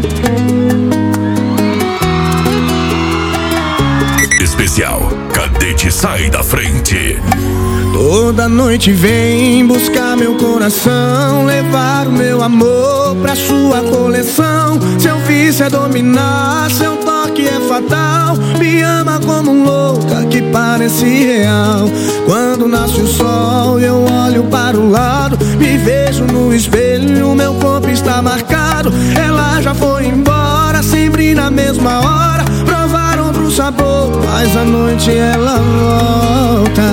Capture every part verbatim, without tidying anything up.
Especial Cadete Sai da Frente. Toda noite vem buscar meu coração, levar o meu amor pra sua coleção. Seu vício é dominar, seu toque é fatal. Me ama como louca que parece real. Quando nasce o sol eu olho para o lado, me vejo no espelho, meu corpo está marcado. Ela já foi embora, sempre na mesma hora. Provar outro sabor, mas à noite ela volta.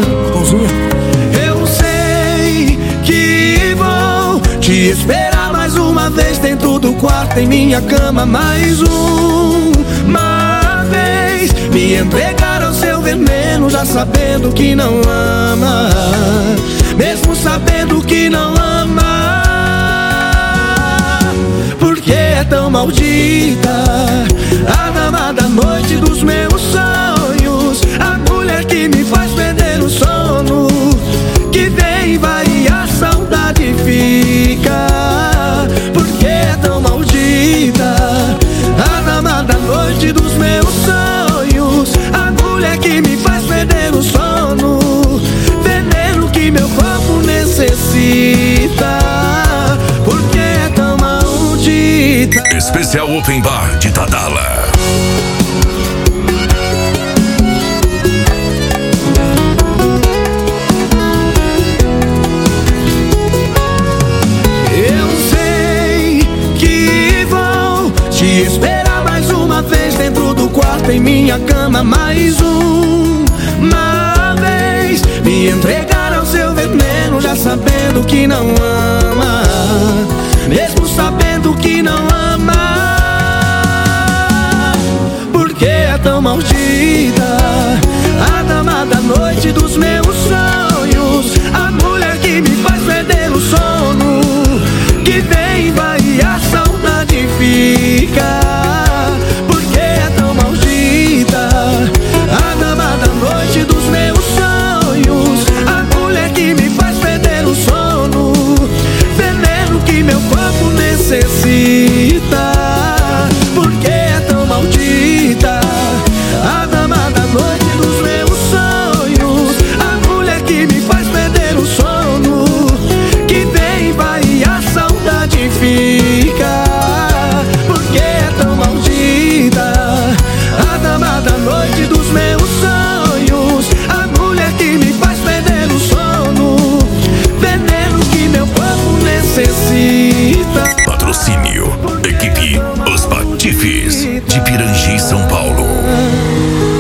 Eu sei que vou te esperar mais uma vez dentro do quarto, em minha cama mais uma vez. Me entregar ao seu veneno, já sabendo que não ama, mesmo sabendo que não ama. Porque é tão maldita a dama da noite dos meus sonhos, a mulher que me faz perder o sono, que vem e vai e a saudade fica. Porque é tão maldita a dama da noite dos meus sonhos, a mulher que me faz perder o sono, veneno que meu corpo necessita. Porque é tão maldita. Especial Open Bar de Tadala. Esperar mais uma vez dentro do quarto, em minha cama mais uma vez. Me entregar ao seu veneno, já sabendo que não ama, mesmo sabendo que não ama. Porque é tão maldita a dama da noite dos meus sonhos, a mulher que me faz perder o sono, que vem e vai e a saudade fica. Porque é tão maldita a dama da noite dos meus sonhos, a mulher que me faz perder o sono, veneno que meu corpo necessita. Porque é tão maldita a dama da noite dos meus sonhos, a mulher que me faz perder o sono, que vem e vai e a saudade fica. Porque é tão maldita a dama da noite dos meus sonhos, a mulher que me faz perder o sono, veneno que meu corpo necessita. Patrocínio Equipe Os Patifes de Pirangi, São Paulo.